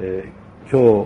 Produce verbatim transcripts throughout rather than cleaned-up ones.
えー、今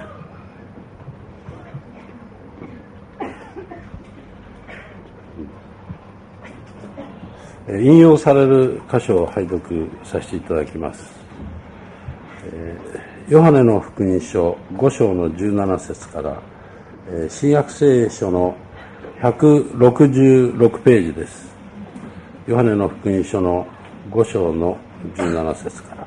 日引用される箇所を拝読させていただきます。えー、ヨハネの福音書ご章のじゅうなな節から、えー、新約聖書のひゃくろくじゅうろくページです。ヨハネの福音書のご章のじゅうなな節から。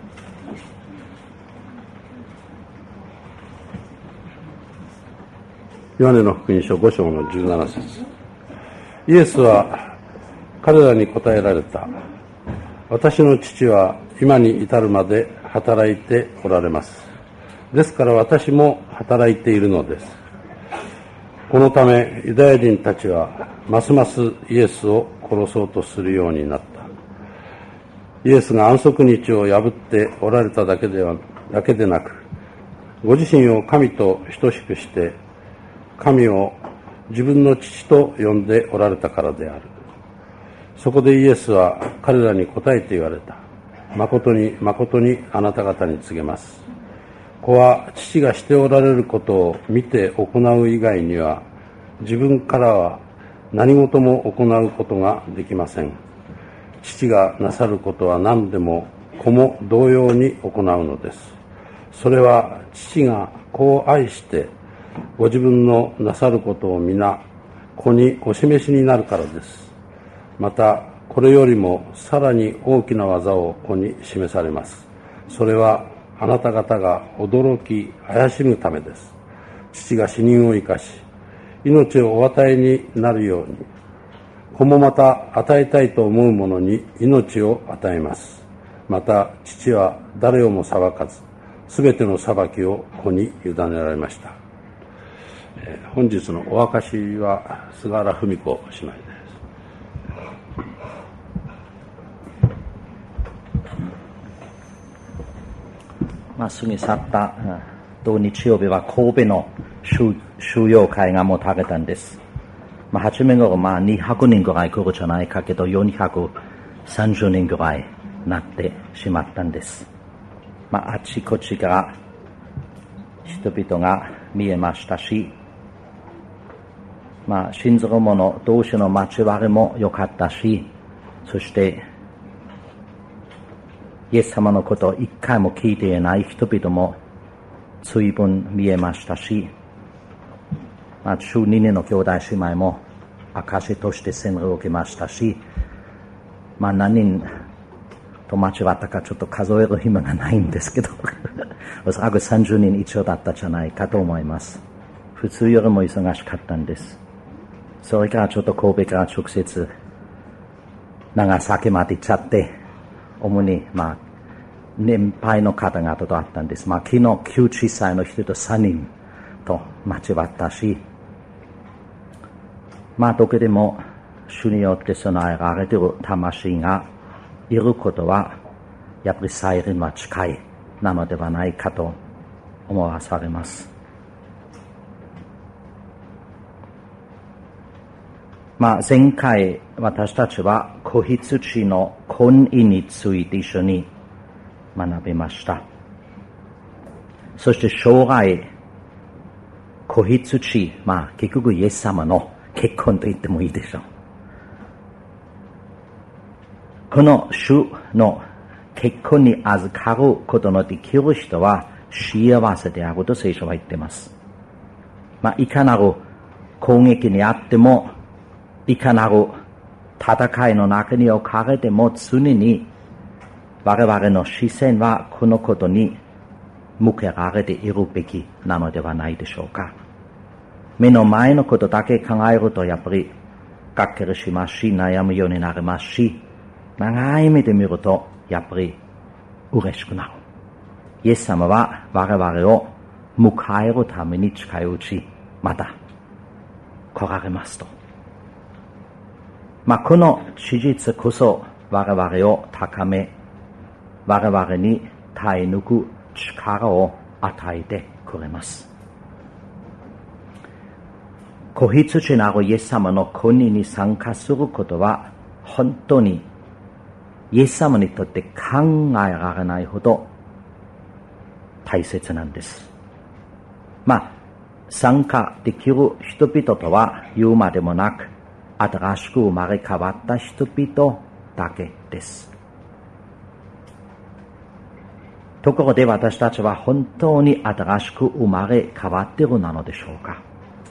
ヨハネの福音書ご章のじゅうなな節。イエスは彼らに答えられた。私の父は今に至るまで働いておられます。ですから私も働いているのです。このためユダヤ人たちはますますイエスを殺そうとするようになった。イエスが安息日を破っておられただけではだけでなく、ご自身を神と等しくして神を自分の父と呼んでおられたからである。そこでイエスは彼らに答えて言われた。誠に誠にあなた方に告げます。子は父がしておられることを見て行う以外には自分からは何事も行うことができません。父がなさることは何でも子も同様に行うのです。それは父が子を愛してご自分のなさることを皆子にお示しになるからです。またこれよりもさらに大きな技を子に示されます。それはあなた方が驚き怪しむためです。父が死人を生かし命をお与えになるように、子もまた与えたいと思う者に命を与えます。また父は誰をも裁かず、すべての裁きを子に委ねられました。えー、本日のお明かしは菅原文子姉妹です。 まあ、過ぎ去った同日曜日は神戸の収容会が持たれたんです。まあ、初め頃まあにひゃくにんぐらい来るじゃないかけどよんひゃくさんじゅうにんぐらいなってしまったんです。まあ、あちこちから人々が見えましたし、まあ、信ずる者同士の交わりも良かったし、そしてイエス様のことを一回も聞いていない人々も随分見えましたし、まあ、じゅうににんの兄弟姉妹も証として洗礼を受けましたし、まあ、何人と間違ったかちょっと数える暇がないんですけどおそらくさんじゅうにん以上だったんじゃないかと思います。普通よりも忙しかったんです。それからちょっと神戸から直接長崎まで行っちゃって、主にまあ年配の方々と会ったんです。まあ昨日きゅうじゅっさいの人とさんにんと間違ったし、まあどこでも主によって備えられている魂がいることはやっぱり再臨は近いなのではないかと思わされます。まあ前回私たちは子羊の婚姻について一緒に学びました。そして将来子羊、まあ結局イエス様の結婚と言ってもいいでしょう。この主の結婚に預かることのできる人は幸せであると聖書は言っています。まあいかなる攻撃にあっても、いかなる戦いの中に置かれても常に我々の視線はこのことに向けられているべきなのではないでしょうか。目の前のことだけ考えるとやっぱりがっかりしますし、悩むようになりますし、長い目で見るとやっぱり嬉しくなる。イエス様は我々を迎えるために近いうちまた来られますと。まあ、この事実こそ我々を高め、我々に耐え抜く力を与えてくれます。子羊なるイエス様の婚姻に参加することは本当にイエス様にとって考えられないほど大切なんです。まあ、参加できる人々とは言うまでもなく、新しく生まれ変わった人々だけです。ところで私たちは本当に新しく生まれ変わっているなのでしょうか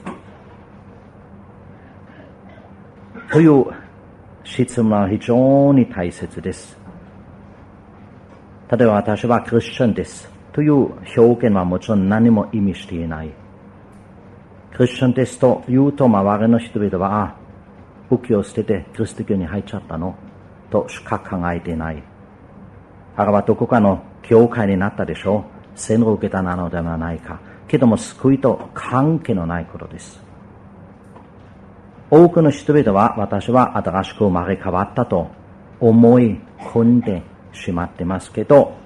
という質問は非常に大切です。例えば私はクリスチャンですという表現はもちろん何も意味していない。クリスチャンですと言うと周りの人々は、あ、仏教を捨ててキリスト教に入っちゃったのとしか考えていない。あれはどこかの教会になったでしょう。洗礼を受けたのではないか。けども救いと関係のないことです。多くの人々は私は新しく生まれ変わったと思い込んでしまってますけど、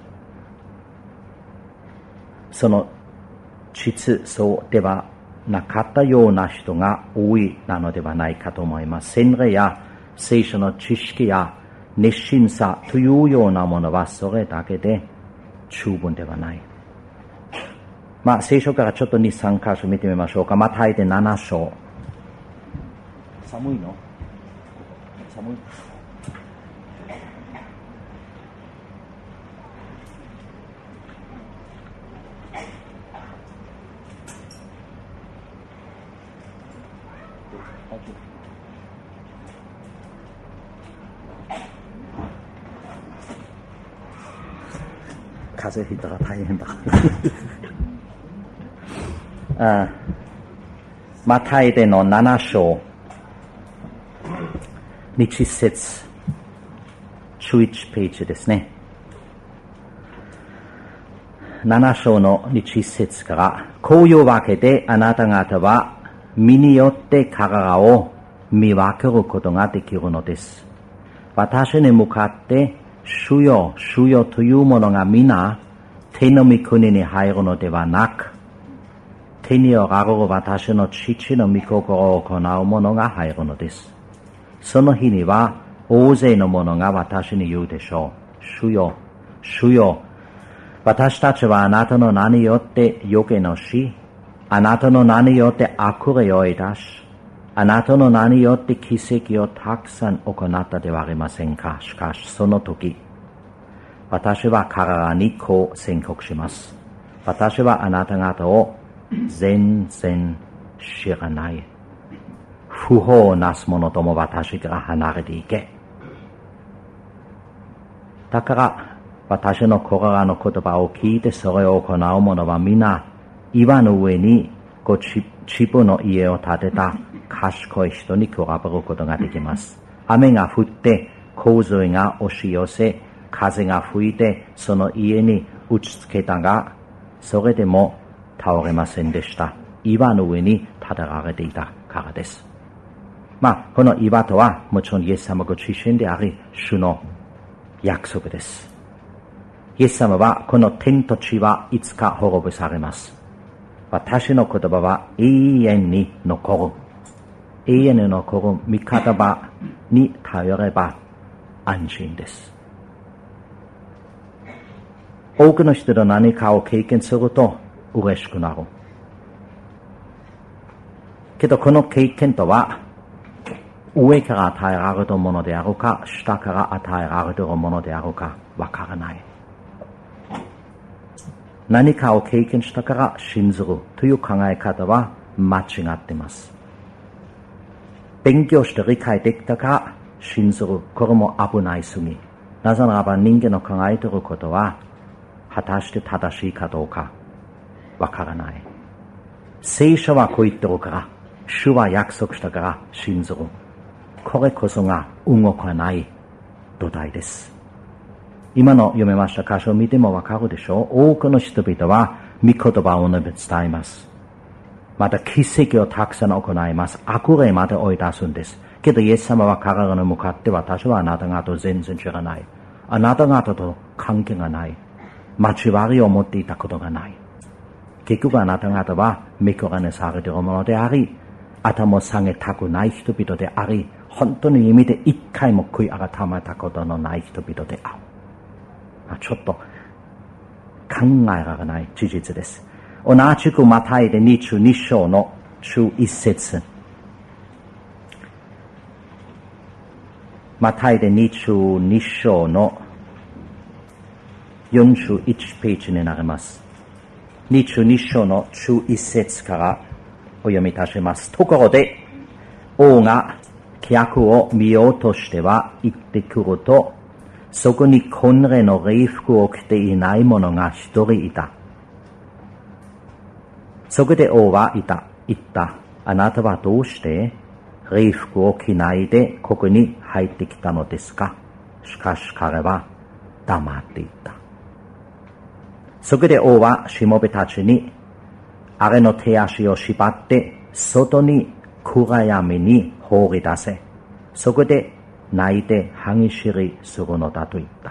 その実相ではなかったような人が多いなのではないかと思います。洗礼や聖書の知識や熱心さというようなものはそれだけで十分ではない。まあ聖書からちょっとに、さん箇所見てみましょうか。マタイでなな章。寒いの？寒い？風邪ひいたら大変だ。あ、マタイでのなな章に節じゅういちページですね。なな章のに節から、こういうわけであなた方は身によって彼らを見分けることができるのです。私に向かって主よ主よというものが皆天の御国に入るのではなく、天におられる私の父の御心を行う者が入るのです。その日には大勢の者が私に言うでしょう。主よ主よ、私たちはあなたの名によって予言をし、あなたの名によって悪霊を追い出し、あなたの名によって奇跡をたくさん行ったではありませんか。しかしその時、私は彼らにこう宣告します。私はあなた方を全然知らない。不法をなす者とも私から離れていけ。だから私のこれらの言葉を聞いてそれを行う者は皆岩の上にご自分の家を建てた賢い人に比べることができます。雨が降って洪水が押し寄せ、風が吹いてその家に打ちつけたが、それでも倒れませんでした。岩の上に建てられていたからです。まあ、この岩とはもちろんイエス様ご自身であり、主の約束です。イエス様はこの天と地はいつか滅ぼされます。私の言葉は永遠に残る。永遠に残る御言葉に頼れば安心です。多くの人と何かを経験すると嬉しくなる。けどこの経験とは上から与えられたものであるか、下から与えられているものであるかわからない。何かを経験したから信ずるという考え方は間違っています。勉強して理解できたから信ずる、これも危ないすぎ。なぜならば人間の考えていることは果たして正しいかどうかわからない。聖書はこう言ってるから、主は約束したから信ずる。これこそが動かない土台です。今の読めました箇所を見てもわかるでしょう。多くの人々は御言葉を述べ伝えます。また奇跡をたくさん行います。悪霊まで追い出すんです。けどイエス様は彼らに向かって、私はあなた方を全然知らない。あなた方と関係がない。交わりを持っていたことがない。結局あなた方は御子にされているものであり、頭を下げたくない人々であり、本当の意味で一回も悔い改めたことのない人々である。ちょっと考えられない事実です。同じくマタイでにじゅうに章のじゅういち節。マタイでにじゅうに章のよんじゅういちページになります。にじゅうに章のじゅういち節からお読みいたします。ところで、王が客を見ようとしては行ってくると、そこに婚礼の礼服を着ていない者が一人いた。そこで王は言った。言った。あなたはどうして礼服を着ないでここに入ってきたのですか？しかし彼は黙っていた。そこで王はしもべたちに、あれの手足を縛って外に暗闇に放り出せ。そこで泣いて歯ぎしりするのだと言った。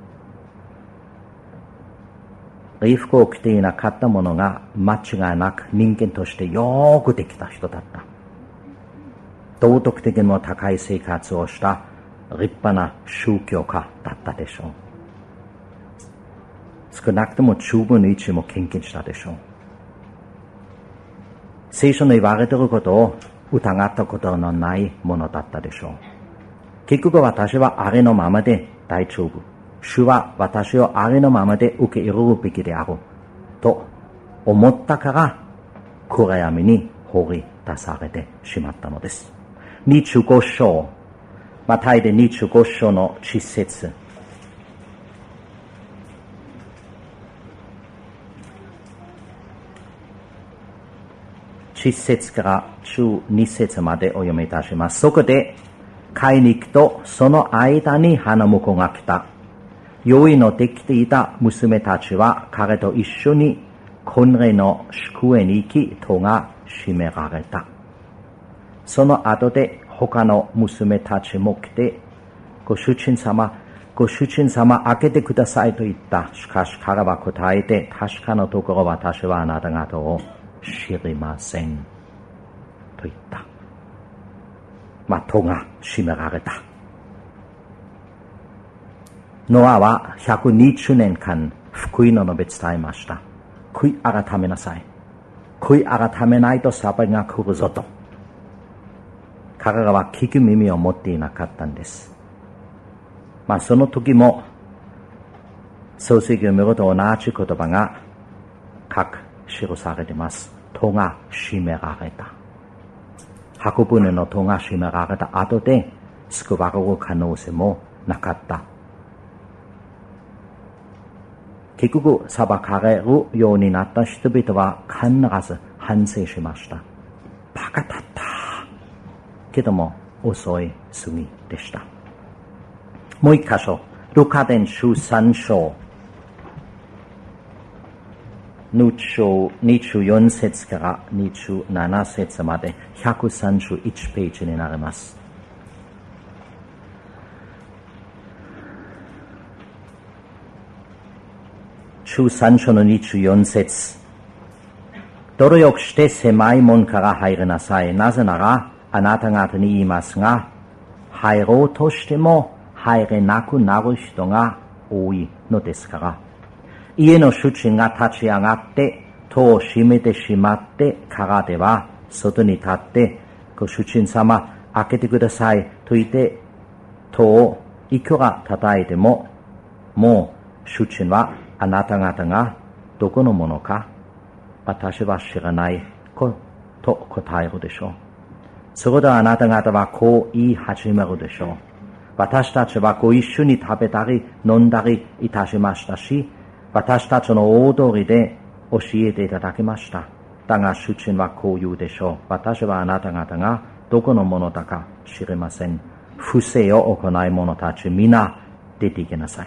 礼服を着ていなかった者が間違いなく人間としてよくできた人だった。道徳的にも高い生活をした立派な宗教家だったでしょう。少なくとも十分の一も献金したでしょう。聖書の言われていることを疑ったことのないものだったでしょう。結局私はあれのままで大丈夫。主は私をあれのままで受け入れるべきである。と思ったから暗闇に放り出されてしまったのです。にじゅうご章、マタイでにじゅうご章のいち節。いち節からじゅうに節までお読みいたします。そこで買いに行くと、その間に花婿が来た。用意のできていた娘たちは彼と一緒に婚礼の祝宴に行き、戸が閉められた。その後で他の娘たちも来て、ご主人様、ご主人様開けてくださいと言った。しかし彼は答えて、確かなところ私はあなた方を知りませんと言った。まあ、戸が閉められた。ノアはひゃくにじゅうねんかん福音の述べ伝えました。悔い改めなさい。悔い改めないと裁きが来るぞと。彼らは聞く耳を持っていなかったんです。まあその時も創世記を見ると同じ言葉が書く記されています。戸が閉められた。箱舟の戸が閉められた後で救われる可能性もなかった。結局裁かれるようになった人々は必ず反省しました。バカだった。けども遅い過ぎでした。もう一箇所、ルカ伝じゅうさん章にじゅうよん節からにじゅうなな節までひゃくさんじゅういちページになります。じゅうさん章のにじゅうよん節。努力して狭い門から入りなさい。なぜならあなた方に言いますが、入ろうとしても入れなくなる人が多いのですから。家の主人が立ち上がって戸を閉めてしまってからでは、外に立ってご主人様開けてくださいと言って戸をいくら叩いても、もう主人はあなた方がどこのものか私は知らないと答えるでしょう。そこであなた方はこう言い始めるでしょう。私たちはご一緒に食べたり飲んだりいたしましたし、私たちの大通りで教えていただきました。だが主人はこう言うでしょう。私はあなた方がどこのものだか知りません。不正を行い者たち皆出て行きなさい。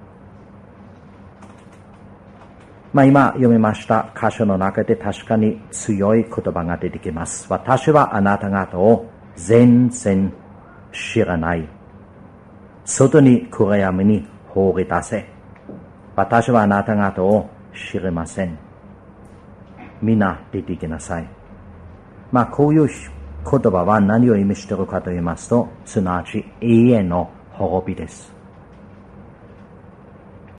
まあ今読みました箇所の中で確かに強い言葉が出てきます。私はあなた方を全然知らない。外に暗闇に放り出せ。私はあなた方を知りません。皆出て行きなさい。まあこういう言葉は何を意味しているかと言いますと、すなわち永遠の滅びです。